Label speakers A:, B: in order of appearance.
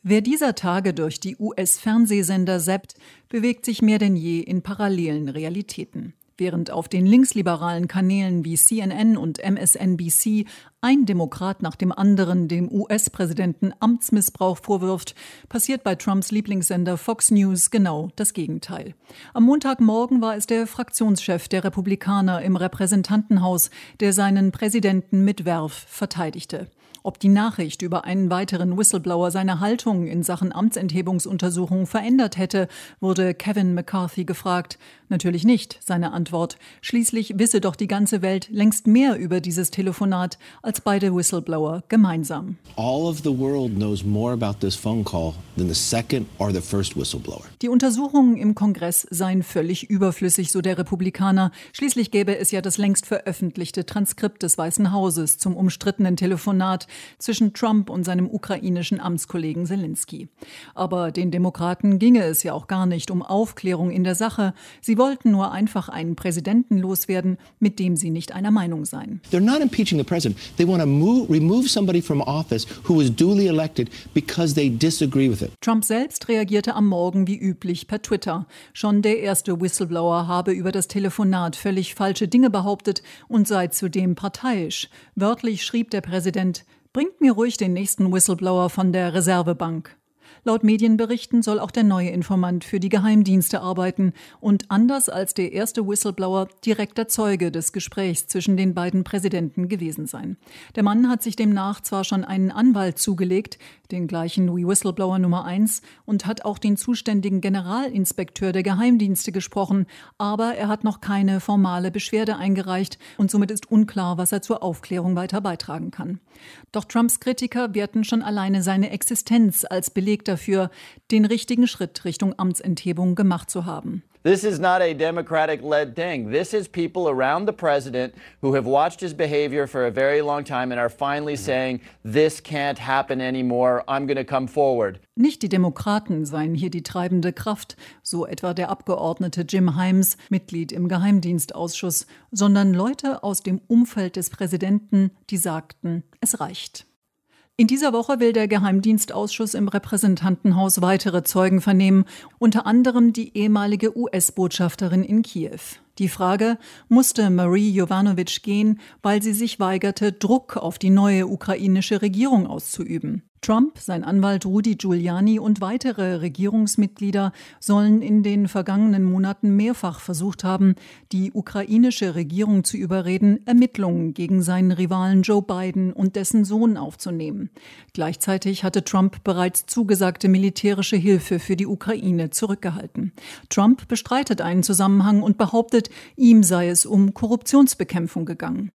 A: Wer dieser Tage durch die US-Fernsehsender zappt, bewegt sich mehr denn je in parallelen Realitäten. Während auf den linksliberalen Kanälen wie CNN und MSNBC ein Demokrat nach dem anderen dem US-Präsidenten Amtsmissbrauch vorwirft, passiert bei Trumps Lieblingssender Fox News genau das Gegenteil. Am Montagmorgen war es der Fraktionschef der Republikaner im Repräsentantenhaus, der seinen Präsidenten mit Verve verteidigte. Ob die Nachricht über einen weiteren Whistleblower seine Haltung in Sachen Amtsenthebungsuntersuchung verändert hätte, wurde Kevin McCarthy gefragt. Natürlich nicht, seine Antwort. Schließlich wisse doch die ganze Welt längst mehr über dieses Telefonat als beide Whistleblower gemeinsam.
B: All of the world knows more about this phone call than the second or the first whistleblower.
A: Die Untersuchungen im Kongress seien völlig überflüssig, so der Republikaner. Schließlich gäbe es ja das längst veröffentlichte Transkript des Weißen Hauses zum umstrittenen Telefonat zwischen Trump und seinem ukrainischen Amtskollegen Zelensky. Aber den Demokraten ginge es ja auch gar nicht um Aufklärung in der Sache. Sie wollten nur einfach einen Präsidenten loswerden, mit dem sie nicht einer Meinung seien.
B: They're not impeaching the president. They want to remove somebody from office who was duly elected because they disagree with it.
A: Trump selbst reagierte am Morgen wie üblich per Twitter. Schon der erste Whistleblower habe über das Telefonat völlig falsche Dinge behauptet und sei zudem parteiisch. Wörtlich schrieb der Präsident: Bringt mir ruhig den nächsten Whistleblower von der Reservebank. Laut Medienberichten soll auch der neue Informant für die Geheimdienste arbeiten und anders als der erste Whistleblower direkter Zeuge des Gesprächs zwischen den beiden Präsidenten gewesen sein. Der Mann hat sich demnach zwar schon einen Anwalt zugelegt, den gleichen wie Whistleblower Nummer 1, und hat auch den zuständigen Generalinspekteur der Geheimdienste gesprochen, aber er hat noch keine formale Beschwerde eingereicht und somit ist unklar, was er zur Aufklärung weiter beitragen kann. Doch Trumps Kritiker werten schon alleine seine Existenz als Beleg dafür, den richtigen Schritt Richtung Amtsenthebung gemacht zu haben.
C: This is not a Democratic-led thing. This is people around the president who have watched his behavior for a very long time and are finally saying, this can't happen anymore, I'm going to come forward.
A: Nicht die Demokraten seien hier die treibende Kraft, so etwa der Abgeordnete Jim Himes, Mitglied im Geheimdienstausschuss, sondern Leute aus dem Umfeld des Präsidenten, die sagten, es reicht. In dieser Woche will der Geheimdienstausschuss im Repräsentantenhaus weitere Zeugen vernehmen, unter anderem die ehemalige US-Botschafterin in Kiew. Die Frage: Musste Marie Yovanovitch gehen, weil sie sich weigerte, Druck auf die neue ukrainische Regierung auszuüben? Trump, sein Anwalt Rudy Giuliani und weitere Regierungsmitglieder sollen in den vergangenen Monaten mehrfach versucht haben, die ukrainische Regierung zu überreden, Ermittlungen gegen seinen Rivalen Joe Biden und dessen Sohn aufzunehmen. Gleichzeitig hatte Trump bereits zugesagte militärische Hilfe für die Ukraine zurückgehalten. Trump bestreitet einen Zusammenhang und behauptet, ihm sei es um Korruptionsbekämpfung gegangen.